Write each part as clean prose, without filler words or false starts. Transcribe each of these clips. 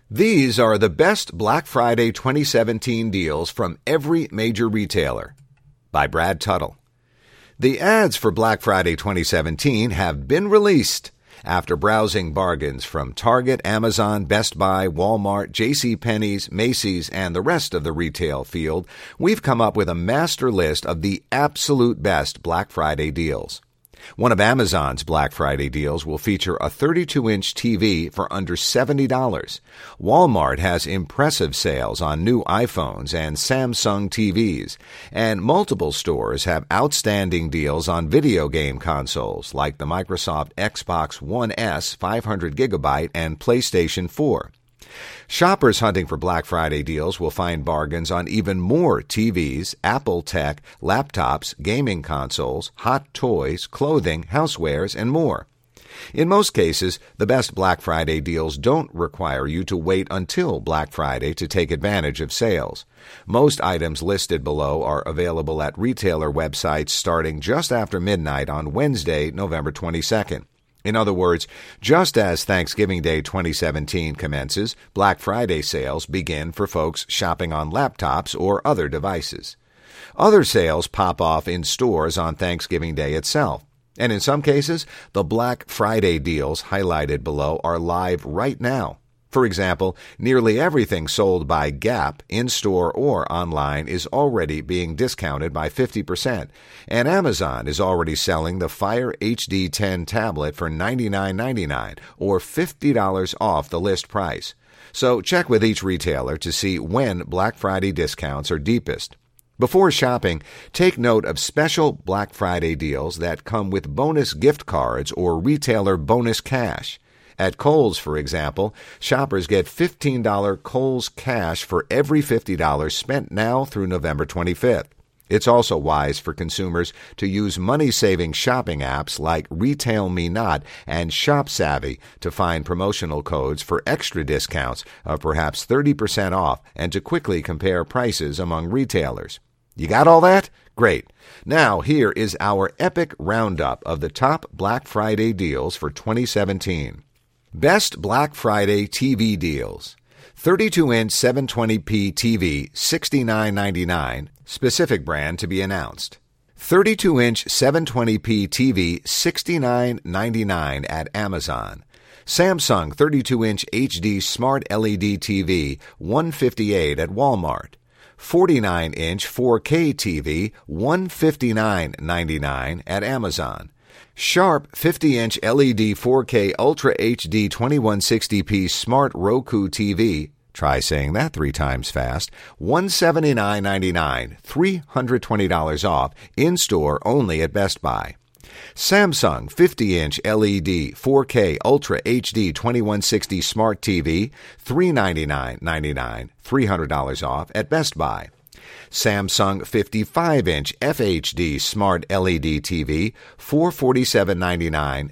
These are the best Black Friday 2017 deals from every major retailer. By Brad Tuttle. The ads for Black Friday 2017 have been released. After browsing bargains from Target, Amazon, Best Buy, Walmart, JCPenney's, Macy's, and the rest of the retail field, we've come up with a master list of the absolute best Black Friday deals. One of Amazon's Black Friday deals will feature a 32-inch TV for under $70. Walmart has impressive sales on new iPhones and Samsung TVs, and multiple stores have outstanding deals on video game consoles like the Microsoft Xbox One S 500GB and PlayStation 4. Shoppers hunting for Black Friday deals will find bargains on even more TVs, Apple tech, laptops, gaming consoles, hot toys, clothing, housewares, and more. In most cases, the best Black Friday deals don't require you to wait until Black Friday to take advantage of sales. Most items listed below are available at retailer websites starting just after midnight on Wednesday, November 22nd. In other words, just as Thanksgiving Day 2017 commences, Black Friday sales begin for folks shopping on laptops or other devices. Other sales pop off in stores on Thanksgiving Day itself. And in some cases, the Black Friday deals highlighted below are live right now. For example, nearly everything sold by Gap, in-store or online, is already being discounted by 50%, and Amazon is already selling the Fire HD 10 tablet for $99.99, or $50 off the list price. So check with each retailer to see when Black Friday discounts are deepest. Before shopping, take note of special Black Friday deals that come with bonus gift cards or retailer bonus cash. At Kohl's, for example, shoppers get $15 Kohl's cash for every $50 spent now through November 25th. It's also wise for consumers to use money-saving shopping apps like Retail Me Not and Shop Savvy to find promotional codes for extra discounts of perhaps 30% off and to quickly compare prices among retailers. You got all that? Great. Now, here is our epic roundup of the top Black Friday deals for 2017. Best Black Friday TV deals. 32-inch 720p TV, $69.99, specific brand to be announced. 32-inch 720p TV, $69.99 at Amazon. Samsung 32-inch HD Smart LED TV, $158 at Walmart. 49-inch 4K TV, $159.99 at Amazon. Sharp 50-inch LED 4K Ultra HD 2160p Smart Roku TV, try saying that 3 times fast, $179.99, $320 off, in-store only at Best Buy. Samsung 50-inch LED 4K Ultra HD 2160 Smart TV, $399.99, $300 off at Best Buy. Samsung 55-inch FHD Smart LED TV, $447.99,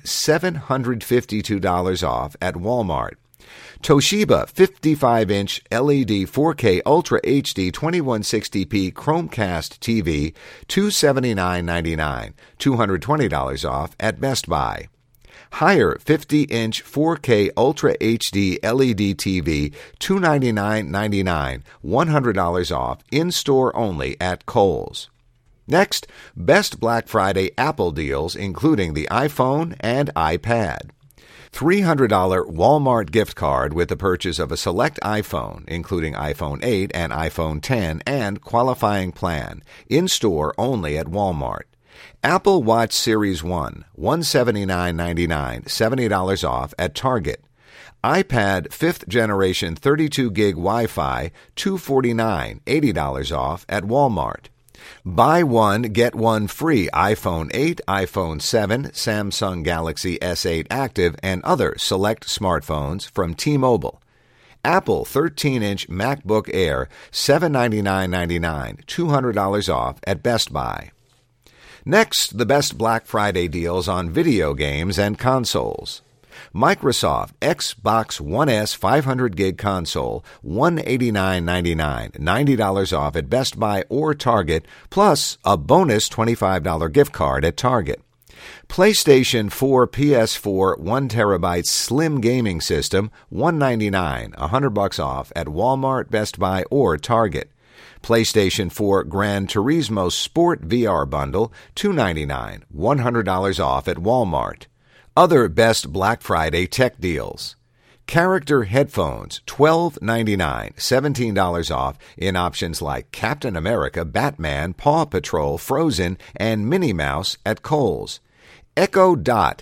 $752 off at Walmart. Toshiba 55-inch LED 4K Ultra HD 2160p Chromecast TV, $279.99, $220 off at Best Buy. Haier 50-inch 4K Ultra HD LED TV, $299.99, $100 off, in-store only at Kohl's. Next, best Black Friday Apple deals, including the iPhone and iPad. $300 Walmart gift card with the purchase of a select iPhone, including iPhone 8 and iPhone 10, and qualifying plan, in-store only at Walmart. Apple Watch Series 1, $179.99, $70 off at Target. iPad 5th generation 32GB Wi-Fi, $249, $80 off at Walmart. Buy one, get one free iPhone 8, iPhone 7, Samsung Galaxy S8 Active, and other select smartphones from T-Mobile. Apple 13-inch MacBook Air, $799.99, $200 off at Best Buy. Next, the best Black Friday deals on video games and consoles. Microsoft Xbox One S 500GB console, $189.99, $90 off at Best Buy or Target, plus a bonus $25 gift card at Target. PlayStation 4 PS4 1TB slim gaming system, $199, $100 off at Walmart, Best Buy, or Target. PlayStation 4 Gran Turismo Sport VR bundle, $299, $100 off at Walmart. Other best Black Friday tech deals. Character headphones, $12.99, $17 off in options like Captain America, Batman, Paw Patrol, Frozen, and Minnie Mouse at Kohl's. Echo Dot,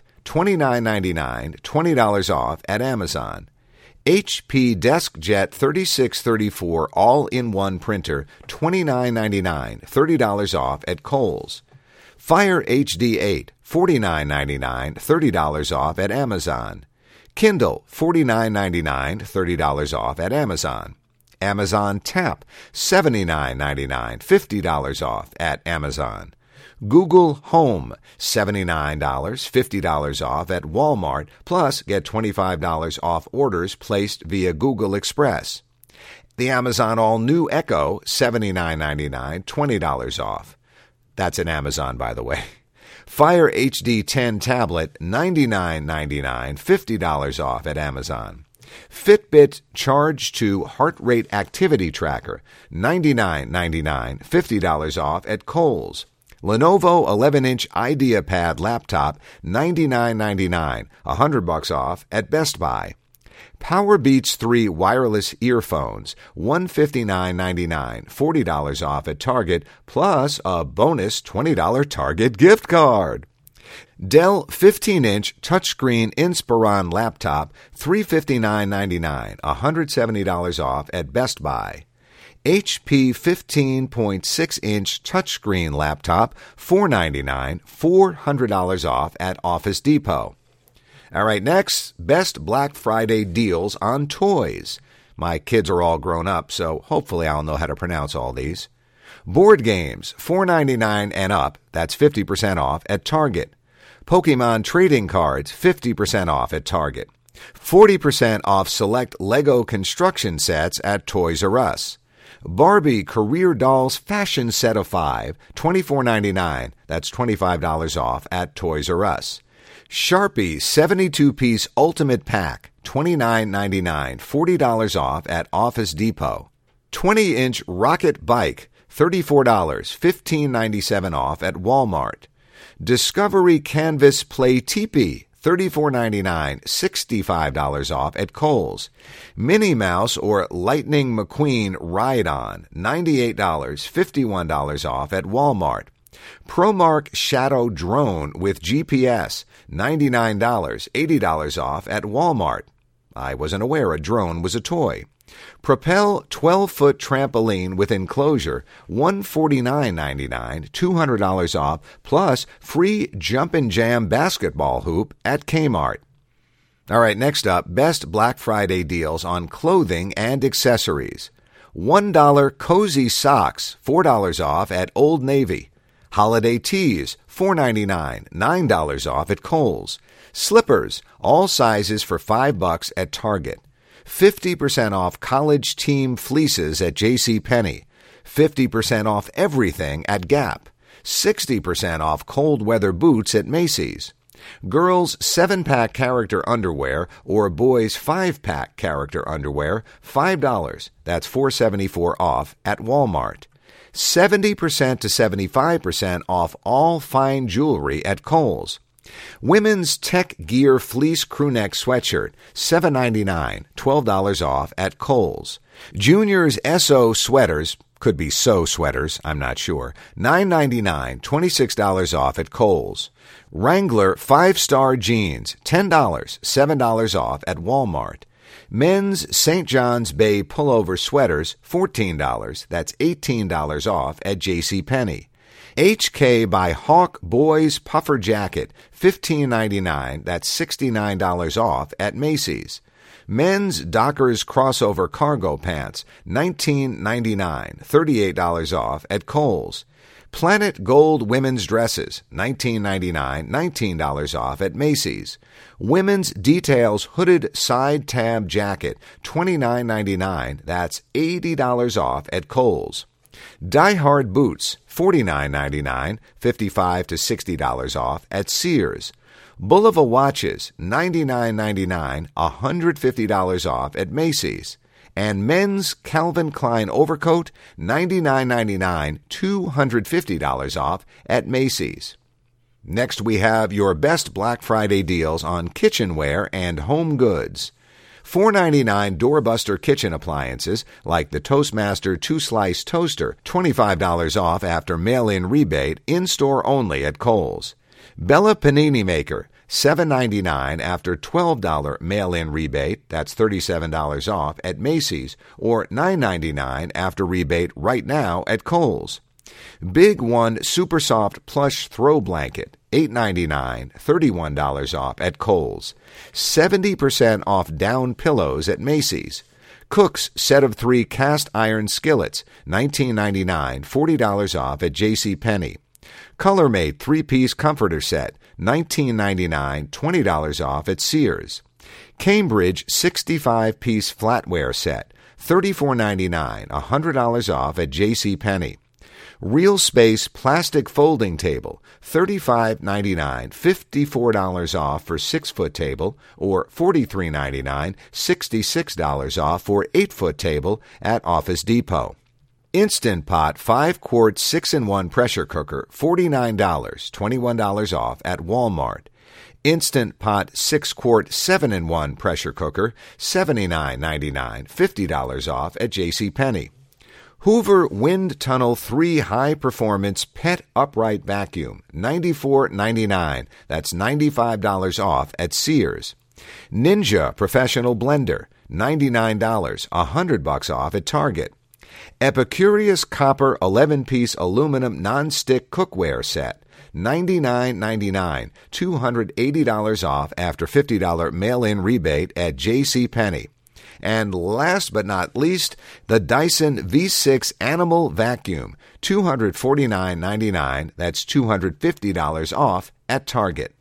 $29.99, $20 off at Amazon. HP DeskJet 3634 all-in-one printer, $29.99, $30 off at Kohl's. Fire HD 8, $49.99, $30 off at Amazon. Kindle, $49.99, $30 off at Amazon. Amazon Tap, $79.99, $50 off at Amazon. Google Home, $79, $50 off at Walmart, plus get $25 off orders placed via Google Express. The Amazon all-new Echo, $79.99, $20 off. That's an Amazon, by the way. Fire HD 10 tablet, $99.99, $50 off at Amazon. Fitbit Charge 2 heart rate activity tracker, $99.99, $50 off at Kohl's. Lenovo 11-inch IdeaPad laptop, $99.99, $100 off at Best Buy. PowerBeats 3 wireless earphones, $159.99, $40 off at Target, plus a bonus $20 Target gift card. Dell 15-inch touchscreen Inspiron laptop, $359.99, $170 off at Best Buy. HP 15.6-inch touchscreen laptop, $499, $400 off at Office Depot. All right, next, best Black Friday deals on toys. My kids are all grown up, so hopefully I'll know how to pronounce all these. Board games, $4.99 and up, that's 50% off at Target. Pokemon trading cards, 50% off at Target. 40% off select Lego construction sets at Toys R Us. Barbie Career Dolls Fashion Set of 5, $24.99, that's $25 off at Toys R Us. Sharpie 72-piece Ultimate Pack, $29.99, $40 off at Office Depot. 20-inch Rocket Bike, $34, $15.97 off at Walmart. Discovery Canvas Play Teepee, $34.99, $65 off at Kohl's. Minnie Mouse or Lightning McQueen Ride-On, $98, $51 off at Walmart. ProMark Shadow Drone with GPS, $99, $80 off at Walmart. I wasn't aware a drone was a toy. Propel 12-foot trampoline with enclosure, $149.99, $200 off, plus free Jump and Jam basketball hoop at Kmart. All right, next up, best Black Friday deals on clothing and accessories. $1 cozy socks, $4 off at Old Navy. Holiday tees, $4.99, $9 off at Kohl's. Slippers, all sizes for $5 at Target. 50% off college team fleeces at JCPenney. 50% off everything at Gap. 60% off cold weather boots at Macy's. Girls' 7-pack character underwear or boys' 5-pack character underwear, $5. That's $4.74 off at Walmart. 70% to 75% off all fine jewelry at Kohl's. Women's Tech Gear Fleece Crewneck Sweatshirt, $7.99, $12 off at Kohl's. Juniors SO Sweaters, could be So Sweaters, I'm not sure, $9.99, $26 off at Kohl's. Wrangler 5-Star Jeans, $10, $7 off at Walmart. Men's St. John's Bay Pullover Sweaters, $14, that's $18 off at JCPenney. HK by Hawk Boys Puffer Jacket, $15.99, that's $69 off at Macy's. Men's Dockers Crossover Cargo Pants, $19.99, $38 off at Kohl's. Planet Gold Women's Dresses, $19.99, $19 off at Macy's. Women's Details Hooded Side Tab Jacket, $29.99, that's $80 off at Kohl's. Die Hard boots, $49.99, $55 to $60 off at Sears. Bulova watches, $99.99, $150 off at Macy's. And men's Calvin Klein overcoat, $99.99, $250 off at Macy's. Next, we have your best Black Friday deals on kitchenware and home goods. $4.99 doorbuster kitchen appliances like the Toastmaster 2-slice toaster, $25 off after mail-in rebate, in-store only at Kohl's. Bella Panini Maker, $7.99 after $12 mail-in rebate, that's $37 off at Macy's, or $9.99 after rebate right now at Kohl's. Big One Super Soft Plush Throw Blanket, $8.99, $31 off at Kohl's. 70% off down pillows at Macy's. Cook's set of 3 cast iron skillets, $19.99, $40 off at JCPenney. Color-Made 3-piece comforter set, $19.99, $20 off at Sears. Cambridge 65-piece flatware set, $34.99, $100 off at JCPenney. Real Space plastic folding table, $35.99, $54 off for 6-foot table, or $43.99, $66 off for 8-foot table at Office Depot. Instant Pot 5-quart 6-in-1 pressure cooker, $49, $21 off at Walmart. Instant Pot 6-quart 7-in-1 pressure cooker, $79.99, $50 off at JCPenney. Hoover Wind Tunnel 3 High Performance Pet Upright Vacuum, $94.99. That's $95 off at Sears. Ninja Professional Blender, $99, $100 off at Target. Epicurious Copper 11-piece aluminum non-stick cookware set, $99.99, $280 off after $50 mail-in rebate at JCPenney. And last but not least, the Dyson V6 Animal Vacuum, $249.99, that's $250 off at Target.